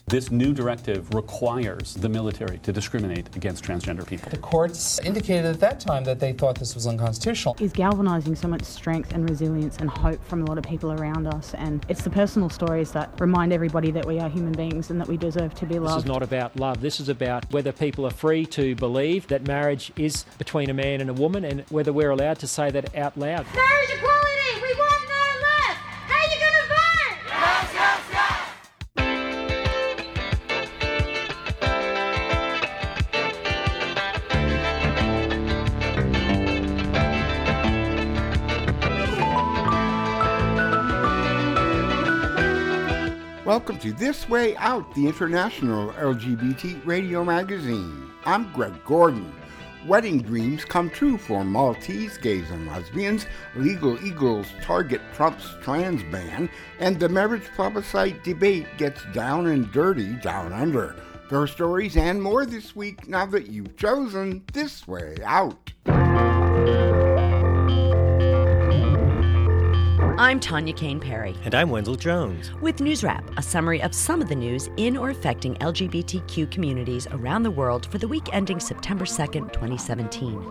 This new directive requires the military to discriminate against transgender people. The courts indicated at that time that they thought this was unconstitutional. Is galvanizing so much strength and resilience and hope from a lot of people around us, and it's the personal stories that remind everybody that we are human beings and that we deserve to be loved. This is not about love. This is about whether people are free to believe that marriage is between a man and a woman, and whether we're allowed to say that out loud. Marriage equality! We want no less! How are you going to vote? Yes, yes, yes! Welcome to This Way Out, the international LGBT radio magazine. I'm Greg Gordon. Wedding dreams come true for Maltese gays and lesbians, legal eagles target Trump's trans ban, and the marriage plebiscite debate gets down and dirty down under. There are stories and more this week now that you've chosen This Way Out. I'm Tanya Kane Perry. And I'm Wendell Jones. With News Wrap, a summary of some of the news in or affecting LGBTQ communities around the world for the week ending September 2nd, 2017.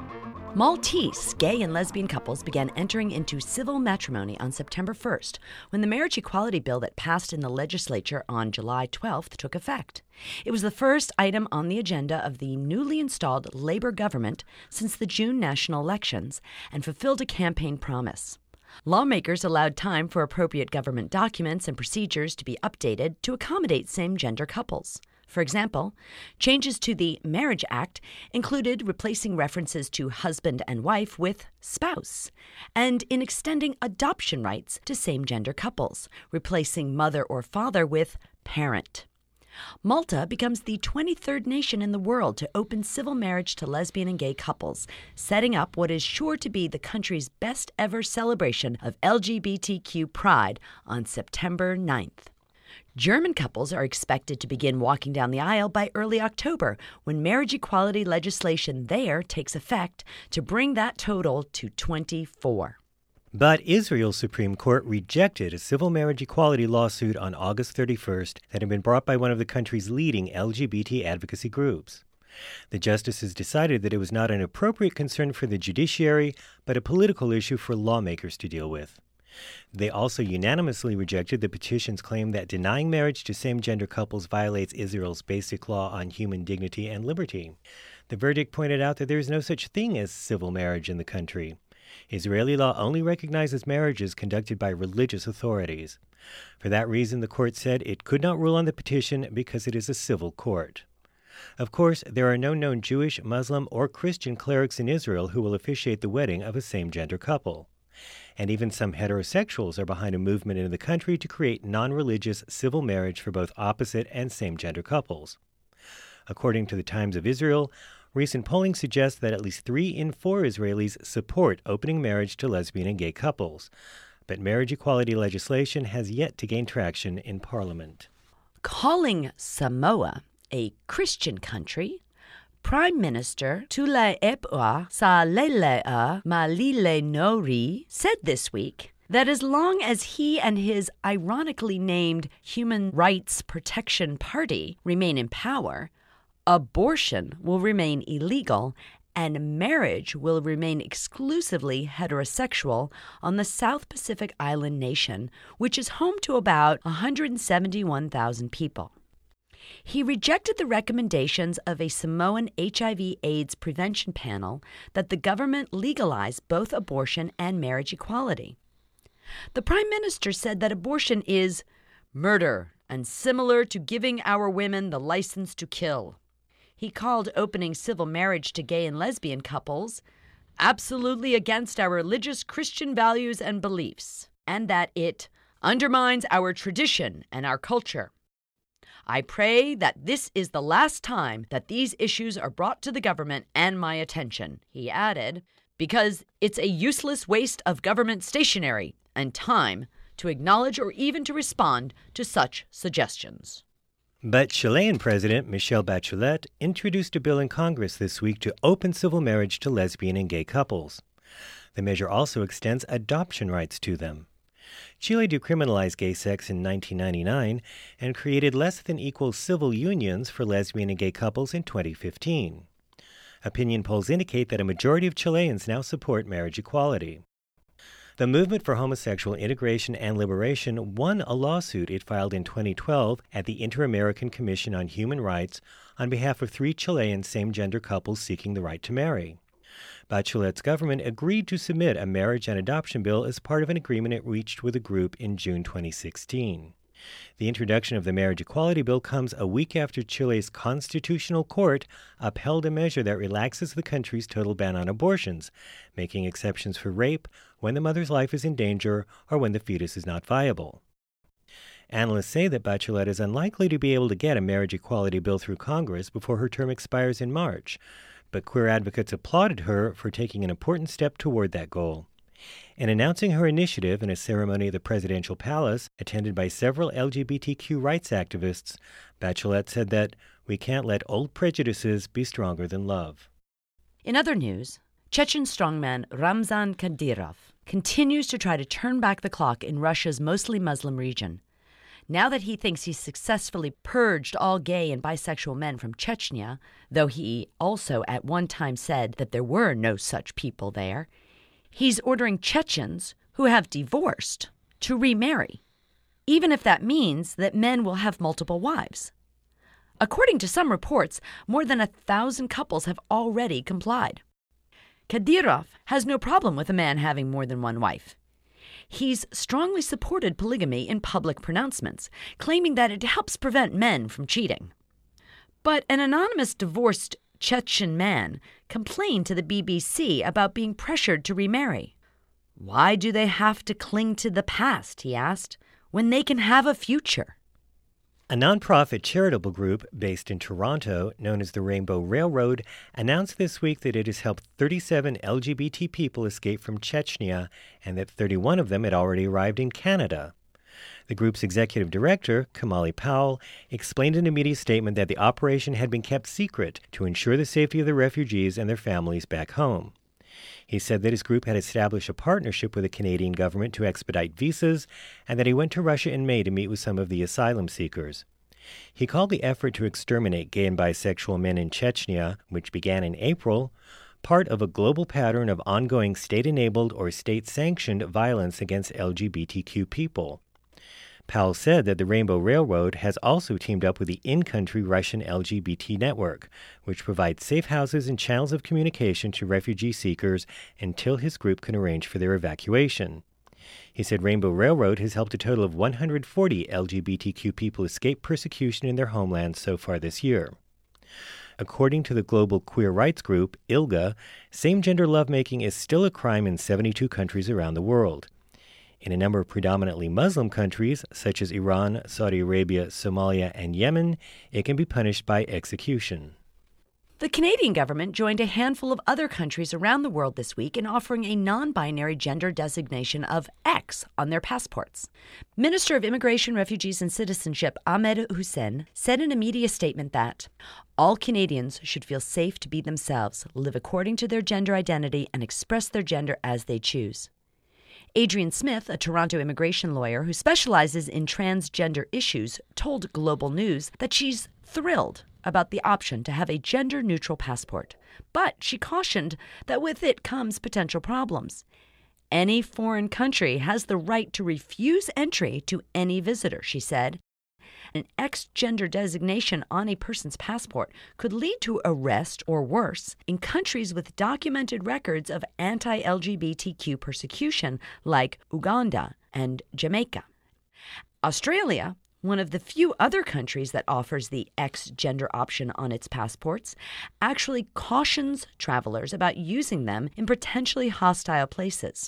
Maltese gay and lesbian couples began entering into civil matrimony on September 1st, when the marriage equality bill that passed in the legislature on July 12th took effect. It was the first item on the agenda of the newly installed Labor government since the June national elections and fulfilled a campaign promise. Lawmakers allowed time for appropriate government documents and procedures to be updated to accommodate same-gender couples. For example, changes to the Marriage Act included replacing references to husband and wife with spouse, and in extending adoption rights to same-gender couples, replacing mother or father with parent. Malta becomes the 23rd nation in the world to open civil marriage to lesbian and gay couples, setting up what is sure to be the country's best ever celebration of LGBTQ pride on September 9th. German couples are expected to begin walking down the aisle by early October, when marriage equality legislation there takes effect, to bring that total to 24. But Israel's Supreme Court rejected a civil marriage equality lawsuit on August 31st that had been brought by one of the country's leading LGBT advocacy groups. The justices decided that it was not an appropriate concern for the judiciary, but a political issue for lawmakers to deal with. They also unanimously rejected the petition's claim that denying marriage to same-gender couples violates Israel's basic law on human dignity and liberty. The verdict pointed out that there is no such thing as civil marriage in the country. Israeli law only recognizes marriages conducted by religious authorities. For that reason, the court said it could not rule on the petition because it is a civil court. Of course, there are no known Jewish, Muslim, or Christian clerics in Israel who will officiate the wedding of a same-gender couple. And even some heterosexuals are behind a movement in the country to create non-religious civil marriage for both opposite and same-gender couples. According to the Times of Israel, recent polling suggests that at least 3 in 4 Israelis support opening marriage to lesbian and gay couples. But marriage equality legislation has yet to gain traction in Parliament. Calling Samoa a Christian country, Prime Minister Tule'epua Salelea Malile Nori said this week that as long as he and his ironically named Human Rights Protection Party remain in power, abortion will remain illegal and marriage will remain exclusively heterosexual on the South Pacific island nation, which is home to about 171,000 people. He rejected the recommendations of a Samoan HIV/AIDS prevention panel that the government legalize both abortion and marriage equality. The Prime Minister said that abortion is murder and similar to giving our women the license to kill. He called opening civil marriage to gay and lesbian couples absolutely against our religious Christian values and beliefs, and that it undermines our tradition and our culture. I pray that this is the last time that these issues are brought to the government and my attention, he added, because it's a useless waste of government stationery and time to acknowledge or even to respond to such suggestions. But Chilean President Michelle Bachelet introduced a bill in Congress this week to open civil marriage to lesbian and gay couples. The measure also extends adoption rights to them. Chile decriminalized gay sex in 1999 and created less than equal civil unions for lesbian and gay couples in 2015. Opinion polls indicate that a majority of Chileans now support marriage equality. The Movement for Homosexual Integration and Liberation won a lawsuit it filed in 2012 at the Inter-American Commission on Human Rights on behalf of 3 Chilean same-gender couples seeking the right to marry. Bachelet's government agreed to submit a marriage and adoption bill as part of an agreement it reached with the group in June 2016. The introduction of the marriage equality bill comes a week after Chile's constitutional court upheld a measure that relaxes the country's total ban on abortions, making exceptions for rape, when the mother's life is in danger, or when the fetus is not viable. Analysts say that Bachelet is unlikely to be able to get a marriage equality bill through Congress before her term expires in March, but queer advocates applauded her for taking an important step toward that goal. In announcing her initiative in a ceremony at the presidential palace, attended by several LGBTQ rights activists, Bachelet said that we can't let old prejudices be stronger than love. In other news, Chechen strongman Ramzan Kadyrov continues to try to turn back the clock in Russia's mostly Muslim region. Now that he thinks he's successfully purged all gay and bisexual men from Chechnya, though he also at one time said that there were no such people there, he's ordering Chechens who have divorced to remarry, even if that means that men will have multiple wives. According to some reports, more than 1,000 couples have already complied. Kadyrov has no problem with a man having more than one wife. He's strongly supported polygamy in public pronouncements, claiming that it helps prevent men from cheating. But an anonymous divorced Chechen man complained to the BBC about being pressured to remarry. Why do they have to cling to the past, he asked, when they can have a future? A nonprofit charitable group based in Toronto, known as the Rainbow Railroad, announced this week that it has helped 37 LGBT people escape from Chechnya and that 31 of them had already arrived in Canada. The group's executive director, Kamali Powell, explained in a media statement that the operation had been kept secret to ensure the safety of the refugees and their families back home. He said that his group had established a partnership with the Canadian government to expedite visas and that he went to Russia in May to meet with some of the asylum seekers. He called the effort to exterminate gay and bisexual men in Chechnya, which began in April, part of a global pattern of ongoing state-enabled or state-sanctioned violence against LGBTQ people. Powell said that the Rainbow Railroad has also teamed up with the in-country Russian LGBT network, which provides safe houses and channels of communication to refugee seekers until his group can arrange for their evacuation. He said Rainbow Railroad has helped a total of 140 LGBTQ people escape persecution in their homelands so far this year. According to the global queer rights group, ILGA, same-gender lovemaking is still a crime in 72 countries around the world. In a number of predominantly Muslim countries, such as Iran, Saudi Arabia, Somalia, and Yemen, it can be punished by execution. The Canadian government joined a handful of other countries around the world this week in offering a non-binary gender designation of X on their passports. Minister of Immigration, Refugees and Citizenship Ahmed Hussein said in a media statement that all Canadians should feel safe to be themselves, live according to their gender identity, and express their gender as they choose. Adrian Smith, a Toronto immigration lawyer who specializes in transgender issues, told Global News that she's thrilled about the option to have a gender-neutral passport, but she cautioned that with it comes potential problems. Any foreign country has the right to refuse entry to any visitor, she said. An X-gender designation on a person's passport could lead to arrest or worse in countries with documented records of anti-LGBTQ persecution like Uganda and Jamaica. Australia, one of the few other countries that offers the X-gender option on its passports, actually cautions travelers about using them in potentially hostile places.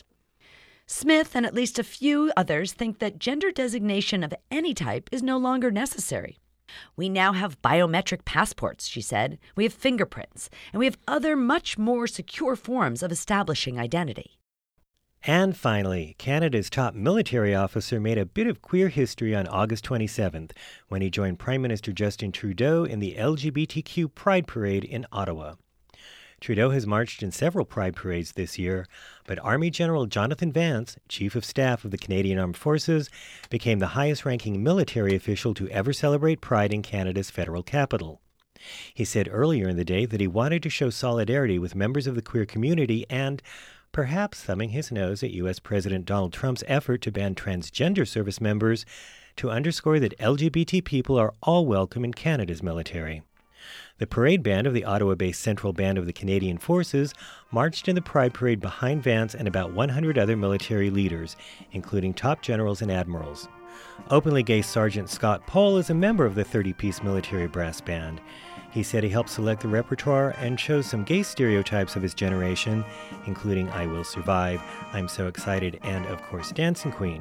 Smith and at least a few others think that gender designation of any type is no longer necessary. We now have biometric passports, she said. We have fingerprints, and we have other much more secure forms of establishing identity. And finally, Canada's top military officer made a bit of queer history on August 27th when he joined Prime Minister Justin Trudeau in the LGBTQ Pride Parade in Ottawa. Trudeau has marched in several pride parades this year, but Army General Jonathan Vance, Chief of Staff of the Canadian Armed Forces, became the highest-ranking military official to ever celebrate Pride in Canada's federal capital. He said earlier in the day that he wanted to show solidarity with members of the queer community and, perhaps thumbing his nose at U.S. President Donald Trump's effort to ban transgender service members, to underscore that LGBT people are all welcome in Canada's military. The parade band of the Ottawa-based Central Band of the Canadian Forces marched in the Pride Parade behind Vance and about 100 other military leaders, including top generals and admirals. Openly gay Sergeant Scott Pohl is a member of the 30-piece military brass band. He said he helped select the repertoire and chose some gay stereotypes of his generation, including I Will Survive, I'm So Excited, and, of course, Dancing Queen.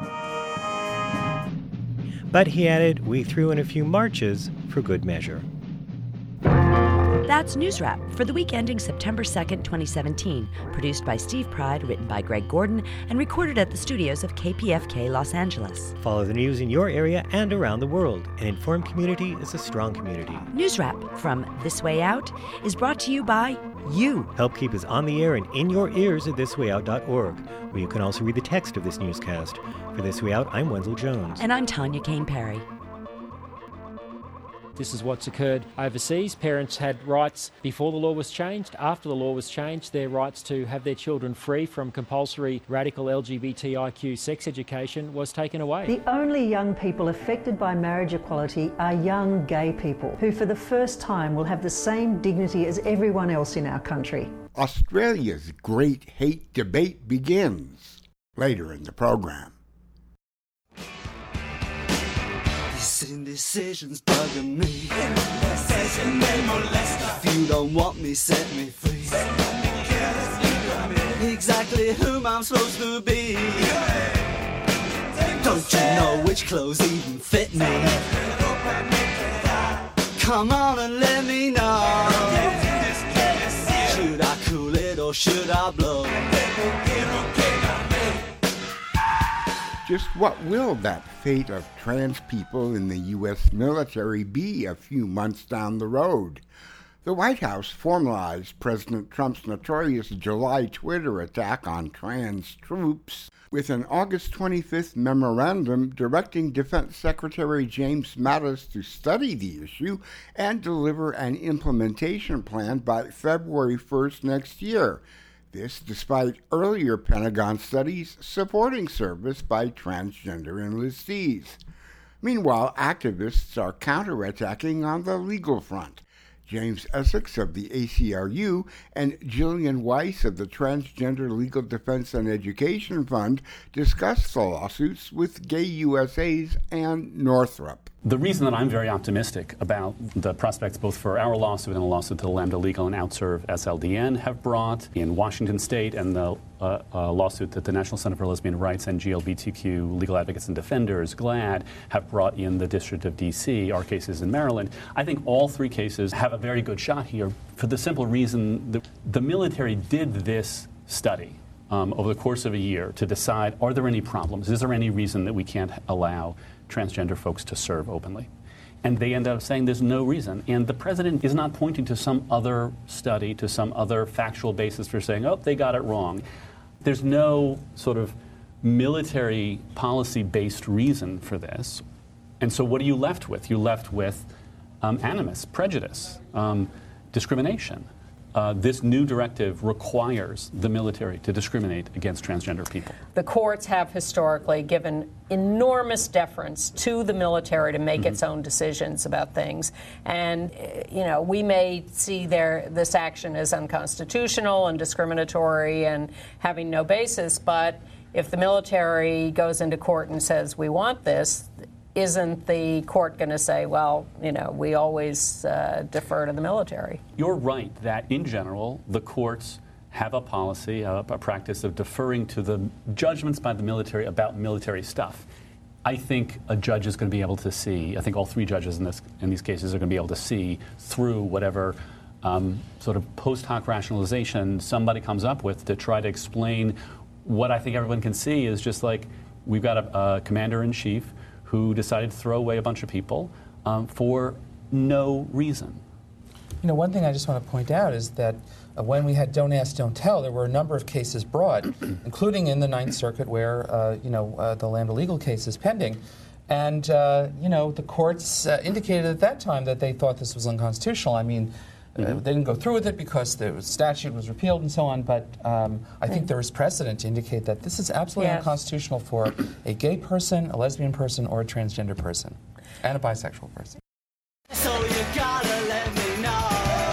But he added, we threw in a few marches for good measure. That's News Wrap for the week ending September 2nd, 2017, produced by Steve Pride, written by Greg Gordon, and recorded at the studios of KPFK Los Angeles. Follow the news in your area and around the world. An informed community is a strong community. News Wrap from This Way Out is brought to you by you. Help keep us on the air and in your ears at thiswayout.org, where you can also read the text of this newscast. For This Way Out, I'm Wenzel Jones. And I'm Tanya Kane Perry. This is what's occurred overseas. Parents had rights before the law was changed. After the law was changed, their rights to have their children free from compulsory radical LGBTIQ sex education was taken away. The only young people affected by marriage equality are young gay people who for the first time will have the same dignity as everyone else in our country. Australia's great hate debate begins later in the program. Indecision's bugging me. If you don't want me, set me free. Exactly whom I'm supposed to be. Don't you know which clothes even fit me? Come on and let me know. Should I cool it or should I blow? Just what will that fate of trans people in the U.S. military be a few months down the road? The White House formalized President Trump's notorious July Twitter attack on trans troops with an August 25th memorandum directing Defense Secretary James Mattis to study the issue and deliver an implementation plan by February 1st next year. This despite earlier Pentagon studies supporting service by transgender enlistees. Meanwhile, activists are counterattacking on the legal front. James Essex of the ACLU and Jillian Weiss of the Transgender Legal Defense and Education Fund discussed the lawsuits with Gay USA's Ann Northrup. The reason that I'm very optimistic about the prospects both for our lawsuit and the lawsuit that Lambda Legal and Outserve SLDN have brought in Washington State and the lawsuit that the National Center for Lesbian Rights and GLBTQ Legal Advocates and Defenders, GLAAD, have brought in the District of D.C., our cases in Maryland. I think all three cases have a very good shot here for the simple reason that the military did this study over the course of a year to decide, are there any problems? Is there any reason that we can't allow transgender folks to serve openly? And they end up saying there's no reason. And the president is not pointing to some other study, to some other factual basis for saying, oh, they got it wrong. There's no sort of military policy-based reason for this. And so what are you left with? You're left with animus, prejudice, discrimination. This new directive requires the military to discriminate against transgender people. The courts have historically given enormous deference to the military to make its own decisions about things. And, you know, we may see this action as unconstitutional and discriminatory and having no basis, but if the military goes into court and says, we want this, isn't the court going to say, well, you know, we always defer to the military? You're right that, in general, the courts have a policy, a practice of deferring to the judgments by the military about military stuff. I think a judge is going to be able to see, I think all three judges in these cases are going to be able to see through whatever sort of post hoc rationalization somebody comes up with to try to explain what I think everyone can see is just like, we've got a commander-in-chief who decided to throw away a bunch of people for no reason. One thing I just want to point out is that when we had Don't Ask, Don't Tell, there were a number of cases brought, including in the Ninth Circuit where, the Lambda Legal case is pending. And, the courts indicated at that time that they thought this was unconstitutional. I mean, they didn't go through with it because the statute was repealed and so on, but I think there is precedent to indicate that this is absolutely unconstitutional for a gay person, a lesbian person, or a transgender person, and a bisexual person. So you gotta let me know.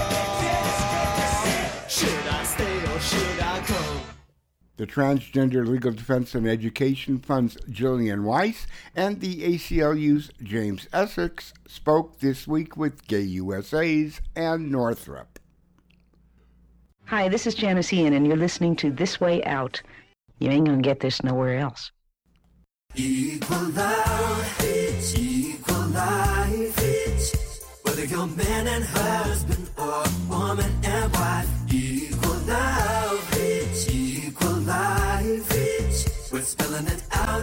Should I stay or should I go? The Transgender Legal Defense and Education Fund's Jillian Weiss and the ACLU's James Essex spoke this week with Gay USA's Ann Northrup. Hi, this is Janice Ian, and you're listening to This Way Out. You ain't gonna get this nowhere else. Equal love, it's equal life, it's whether you're man and husband or woman and wife. Equal love, it's equal life, it's we're spelling it out,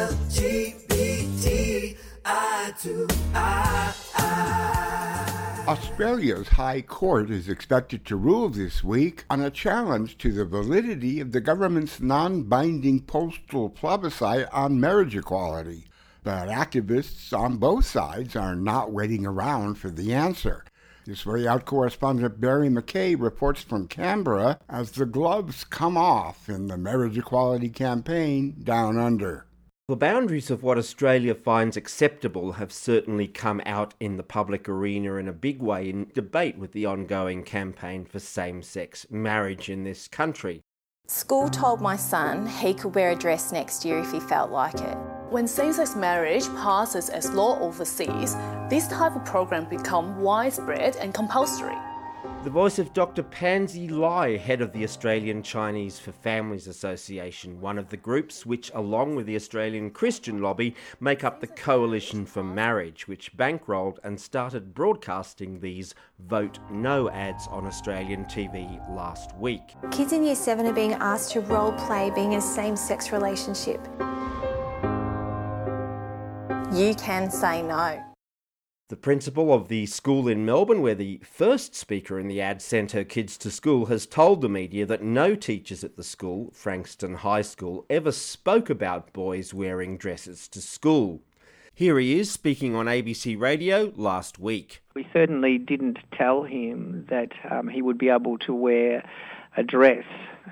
LGBT, I to I. Australia's High Court is expected to rule this week on a challenge to the validity of the government's non-binding postal plebiscite on marriage equality. But activists on both sides are not waiting around for the answer. This Way Out correspondent Barry McKay reports from Canberra as the gloves come off in the marriage equality campaign down under. The boundaries of what Australia finds acceptable have certainly come out in the public arena in a big way in debate with the ongoing campaign for same-sex marriage in this country. School told my son he could wear a dress next year if he felt like it. When same-sex marriage passes as law overseas, this type of program becomes widespread and compulsory. The voice of Dr. Pansy Lai, head of the Australian Chinese for Families Association, one of the groups which, along with the Australian Christian Lobby, make up the Coalition for Marriage, which bankrolled and started broadcasting these Vote No ads on Australian TV last week. Kids in Year 7 are being asked to role play being in a same-sex relationship. You can say no. The principal of the school in Melbourne, where the first speaker in the ad sent her kids to school, has told the media that no teachers at the school, Frankston High School, ever spoke about boys wearing dresses to school. Here he is speaking on ABC Radio last week. We certainly didn't tell him that he would be able to wear a dress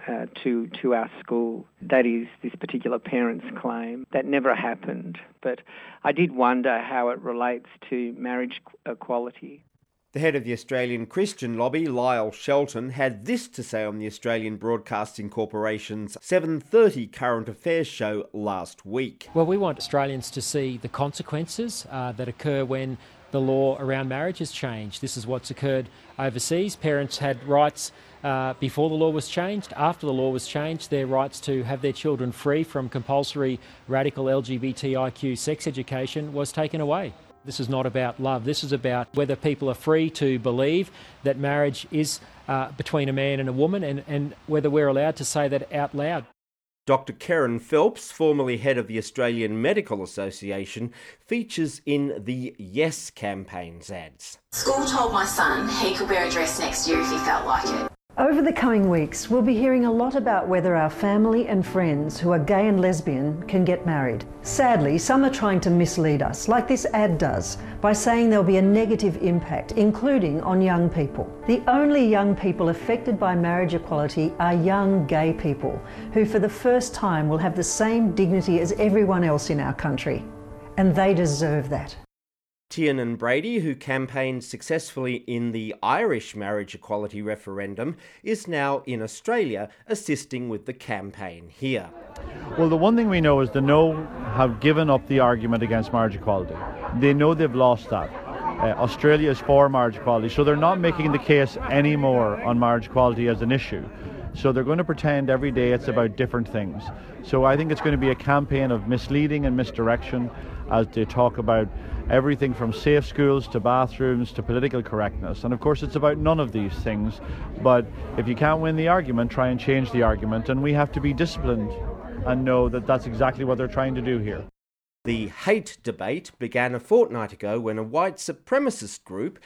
to our school. That is this particular parent's claim. That never happened, but I did wonder how it relates to marriage equality. The head of the Australian Christian Lobby, Lyle Shelton, had this to say on the Australian Broadcasting Corporation's 7:30 Current Affairs show last week. Well, we want Australians to see the consequences that occur when the law around marriage is changed. This is what's occurred overseas. Parents had rights before the law was changed. After the law was changed, their rights to have their children free from compulsory radical LGBTIQ sex education was taken away. This is not about love. This is about whether people are free to believe that marriage is between a man and a woman, and whether we're allowed to say that out loud. Dr. Karen Phelps, formerly head of the Australian Medical Association, features in the Yes campaign's ads. School told my son he could wear a dress next year if he felt like it. Over the coming weeks, we'll be hearing a lot about whether our family and friends who are gay and lesbian can get married. Sadly, some are trying to mislead us, like this ad does, by saying there'll be a negative impact, including on young people. The only young people affected by marriage equality are young gay people, who for the first time will have the same dignity as everyone else in our country. And they deserve that. Tiernan Brady, who campaigned successfully in the Irish marriage equality referendum, is now in Australia assisting with the campaign here. Well, the one thing we know is the No have given up the argument against marriage equality. They know they've lost that. Australia is for marriage equality, so they're not making the case anymore on marriage equality as an issue. So they're going to pretend every day it's about different things. So I think it's going to be a campaign of misleading and misdirection as they talk about everything from safe schools to bathrooms to political correctness. And of course it's about none of these things. But if you can't win the argument, try and change the argument. And we have to be disciplined and know that that's exactly what they're trying to do here. The hate debate began a fortnight ago when a white supremacist group,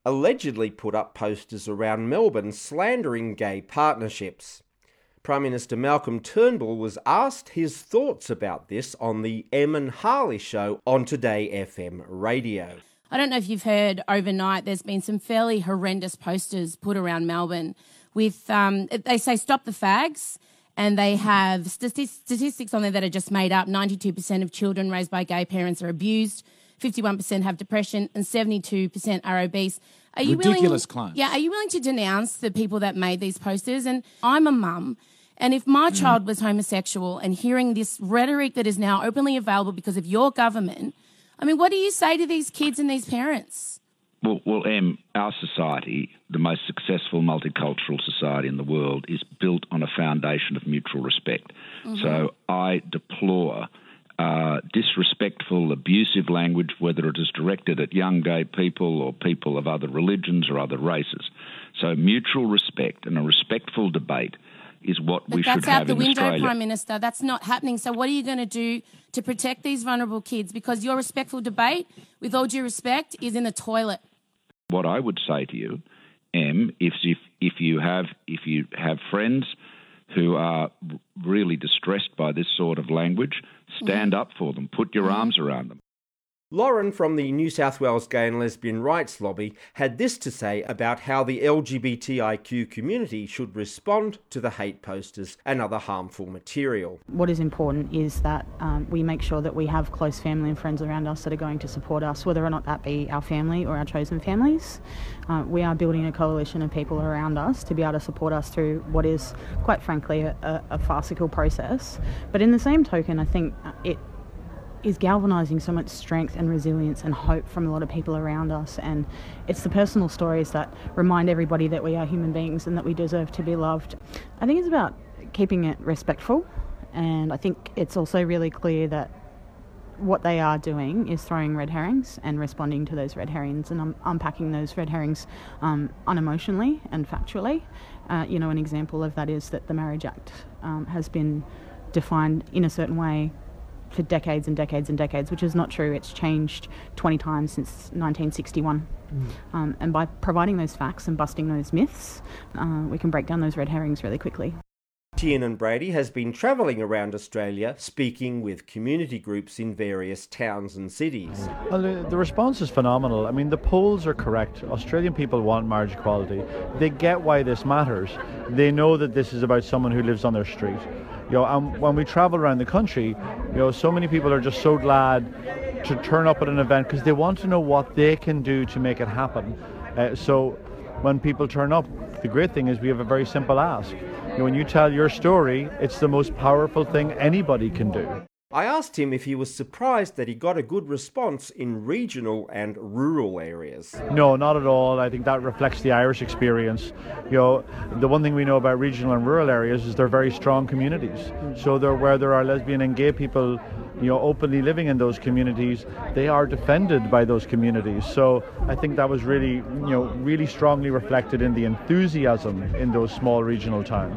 allegedly put up posters around Melbourne slandering gay partnerships. Prime Minister Malcolm Turnbull was asked his thoughts about this on the Em and Harley show on Today FM radio. I don't know if you've heard overnight, there's been some fairly horrendous posters put around Melbourne with, they say stop the fags, and they have statistics on there that are just made up. 92% of children raised by gay parents are abused, 51% have depression, and 72% are obese. Are you Ridiculous claims. Yeah, are you willing to denounce the people that made these posters? And I'm a mum, and if my child was homosexual and hearing this rhetoric that is now openly available because of your government, I mean, what do you say to these kids and these parents? Well, Em, our society, the most successful multicultural society in the world, is built on a foundation of mutual respect. Mm-hmm. So I deplore disrespectful, abusive language, whether it is directed at young gay people or people of other religions or other races. So mutual respect and a respectful debate is what we should have in Australia. That's out the window, Prime Minister. That's not happening. So what are you going to do to protect these vulnerable kids? Because your respectful debate, with all due respect, is in the toilet. What I would say to you, Em, if you have friends who are really distressed by this sort of language, stand up for them, put your arms around them. Lauren from the New South Wales Gay and Lesbian Rights Lobby had this to say about how the LGBTIQ community should respond to the hate posters and other harmful material. What is important is that we make sure that we have close family and friends around us that are going to support us, whether or not that be our family or our chosen families. We are building a coalition of people around us to be able to support us through what is, quite frankly, a farcical process. But in the same token, I think it is galvanising so much strength and resilience and hope from a lot of people around us, and it's the personal stories that remind everybody that we are human beings and that we deserve to be loved. I think it's about keeping it respectful, and I think it's also really clear that what they are doing is throwing red herrings and responding to those red herrings and unpacking those red herrings unemotionally and factually. An example of that is that the Marriage Act has been defined in a certain way for decades and decades and decades, which is not true. It's changed 20 times since 1961. And by providing those facts and busting those myths, we can break down those red herrings really quickly. Tiernan Brady has been travelling around Australia speaking with community groups in various towns and cities. Well, the response is phenomenal. I mean, the polls are correct. Australian people want marriage equality. They get why this matters. They know that this is about someone who lives on their street. And when we travel around the country, so many people are just so glad to turn up at an event because they want to know what they can do to make it happen. So when people turn up, the great thing is we have a very simple ask. When you tell your story, it's the most powerful thing anybody can do. I asked him if he was surprised that he got a good response in regional and rural areas. No, not at all. I think that reflects the Irish experience. The one thing we know about regional and rural areas is they're very strong communities. So where there are lesbian and gay people, openly living in those communities, they are defended by those communities. So I think that was really, really strongly reflected in the enthusiasm in those small regional towns.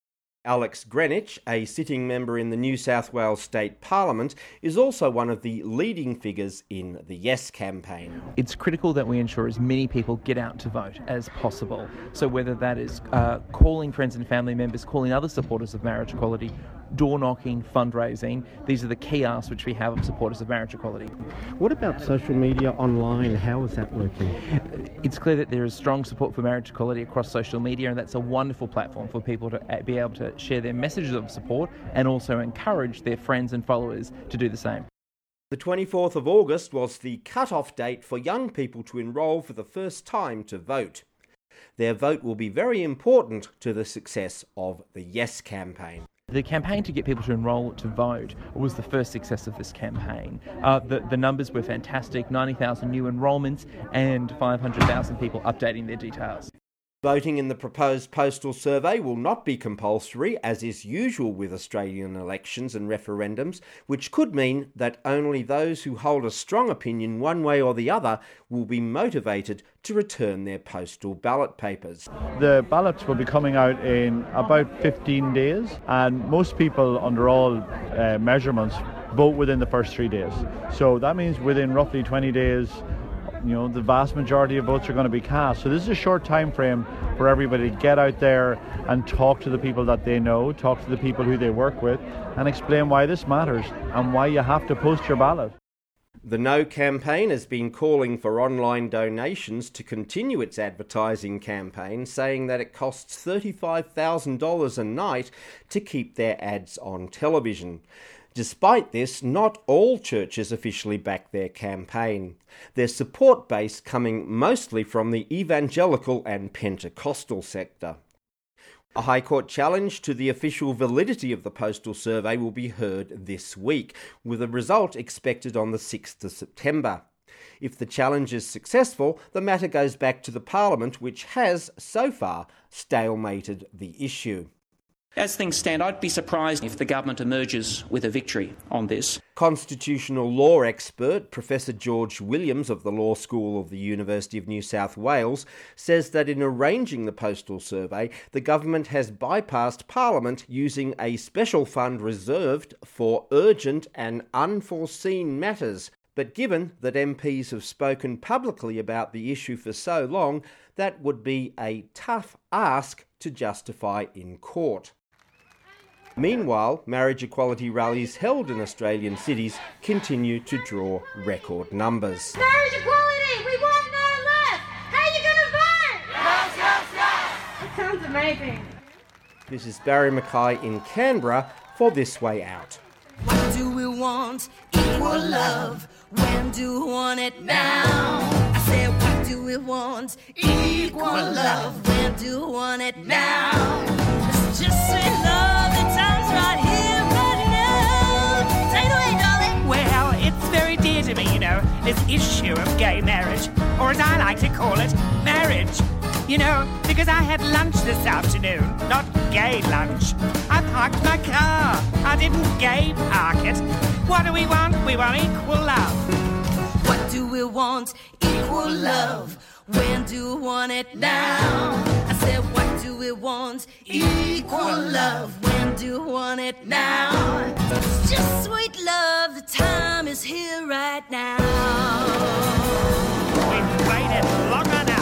Alex Greenwich, a sitting member in the New South Wales State Parliament, is also one of the leading figures in the Yes campaign. It's critical that we ensure as many people get out to vote as possible. So whether that is calling friends and family members, calling other supporters of marriage equality, door knocking, fundraising, these are the key asks which we have of supporters of marriage equality. What about social media online? How is that working? It's clear that there is strong support for marriage equality across social media, and that's a wonderful platform for people to be able to share their messages of support and also encourage their friends and followers to do the same. The 24th of August was the cut-off date for young people to enrol for the first time to vote. Their vote will be very important to the success of the Yes campaign. The campaign to get people to enrol to vote was the first success of this campaign. The numbers were fantastic, 90,000 new enrolments and 500,000 people updating their details. Voting in the proposed postal survey will not be compulsory, as is usual with Australian elections and referendums, which could mean that only those who hold a strong opinion one way or the other will be motivated to return their postal ballot papers. The ballots will be coming out in about 15 days, and most people under all measurements vote within the first 3 days. So that means within roughly 20 days, the vast majority of votes are going to be cast. So this is a short time frame for everybody to get out there and talk to the people that they know, talk to the people who they work with, and explain why this matters and why you have to post your ballot. The No campaign has been calling for online donations to continue its advertising campaign, saying that it costs $35,000 a night to keep their ads on television. Despite this, not all churches officially back their campaign, their support base coming mostly from the evangelical and Pentecostal sector. A High Court challenge to the official validity of the postal survey will be heard this week, with a result expected on the 6th of September. If the challenge is successful, the matter goes back to the Parliament, which has, so far, stalemated the issue. As things stand, I'd be surprised if the government emerges with a victory on this. Constitutional law expert Professor George Williams of the Law School of the University of New South Wales says that in arranging the postal survey, the government has bypassed Parliament using a special fund reserved for urgent and unforeseen matters. But given that MPs have spoken publicly about the issue for so long, that would be a tough ask to justify in court. Meanwhile, marriage equality rallies held in Australian cities continue to draw record numbers. Marriage equality! We want no less! How are you going to vote? Yes, yes, yes! It sounds amazing. This is Barry Mackay in Canberra for This Way Out. What do we want? Equal love. When do we want it now? I said, what do we want? Equal love. When do we want it now? It's just sweet love. The time's right here, right now. Take it away, darling. Well, it's very dear to me, this issue of gay marriage, or as I like to call it, marriage. Because I had lunch this afternoon, not gay lunch. I parked my car. I didn't gay park it. What do we want? We want equal love. What do we want? Equal love. When do we want it now? I said, what do we want? Equal love. When do we want it now? It's just sweet love. The time is here right now. We've waited long enough.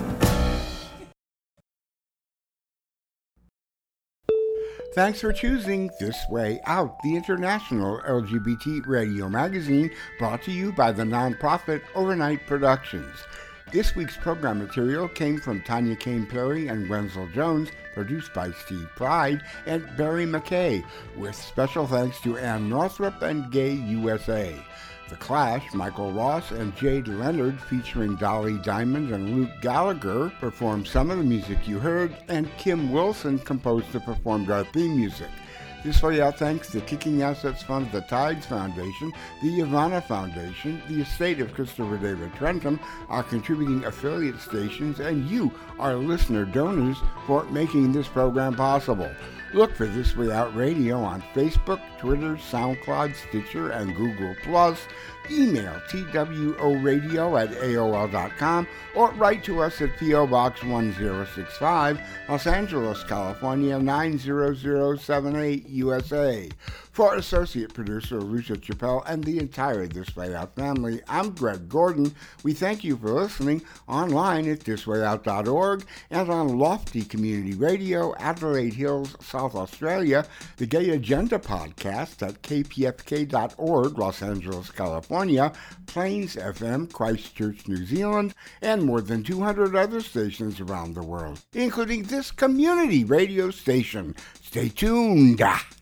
Thanks for choosing This Way Out, the international LGBT radio magazine brought to you by the nonprofit Overnight Productions. This week's program material came from Tanya Kane-Perry and Wenzel Jones, produced by Steve Pride and Barry Mackay, with special thanks to Ann Northrup and Gay USA. The Clash, Michael Ross and Jade Leonard, featuring Dolly Diamond and Luke Gallagher, performed some of the music you heard, and Kim Wilson composed and performed our theme music. This Way Out thanks the Kicking Assets Fund, the Tides Foundation, the Ivana Foundation, the estate of Christopher David Trentham, our contributing affiliate stations, and you, our listener donors, for making this program possible. Look for This Way Out Radio on Facebook, Twitter, SoundCloud, Stitcher, and Google+. Email tworadio@aol.com or write to us at P.O. Box 1065, Los Angeles, California 90078, USA. For associate producer Lucia Chappelle and the entire This Way Out family, I'm Greg Gordon. We thank you for listening online at thiswayout.org and on Lofty Community Radio, Adelaide Hills, South Australia, the Gay Agenda podcast at kpfk.org, Los Angeles, California, Plains FM, Christchurch, New Zealand, and more than 200 other stations around the world, including this community radio station. Stay tuned.